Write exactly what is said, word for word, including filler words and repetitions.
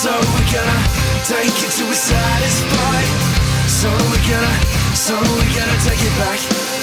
So we're gonna take it to a satisfied. So we're gonna, so we're gonna take it back.